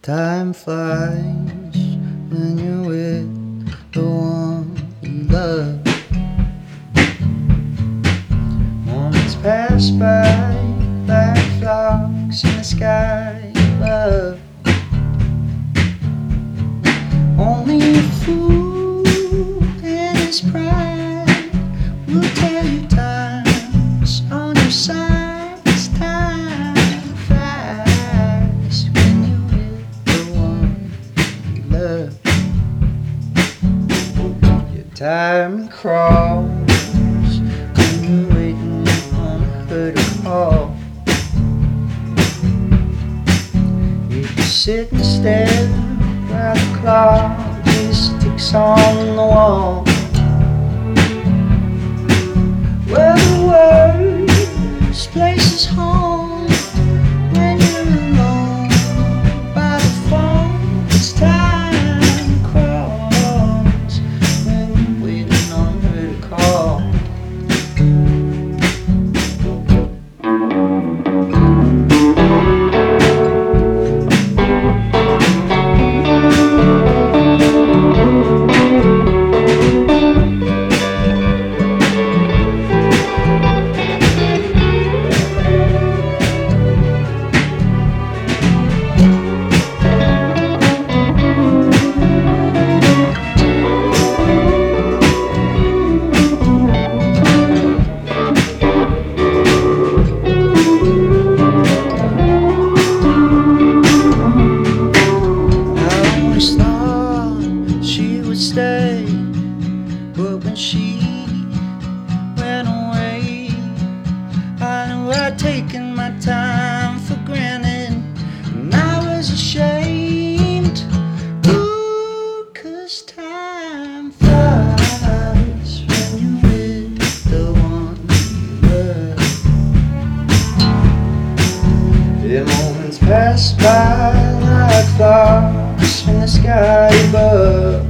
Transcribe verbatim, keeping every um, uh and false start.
Time flies when you're with the one you love. Moments pass by like flocks in the sky above. Only a fool in his pride will tell you time's on your side. It's time flies when you're with the one you love. Your time crawls when you're waiting on her to call. You can sit and stare while the clock just ticks on the wall. Where the worst place is home when you're alone by the phone. It's time crawls when you're waiting on her to call. Stay, but when she went away, I knew I'd taken my time for granted, and I was ashamed. Ooh, 'cause time flies when you're with the one you love. The moments pass by like flowers in the sky above.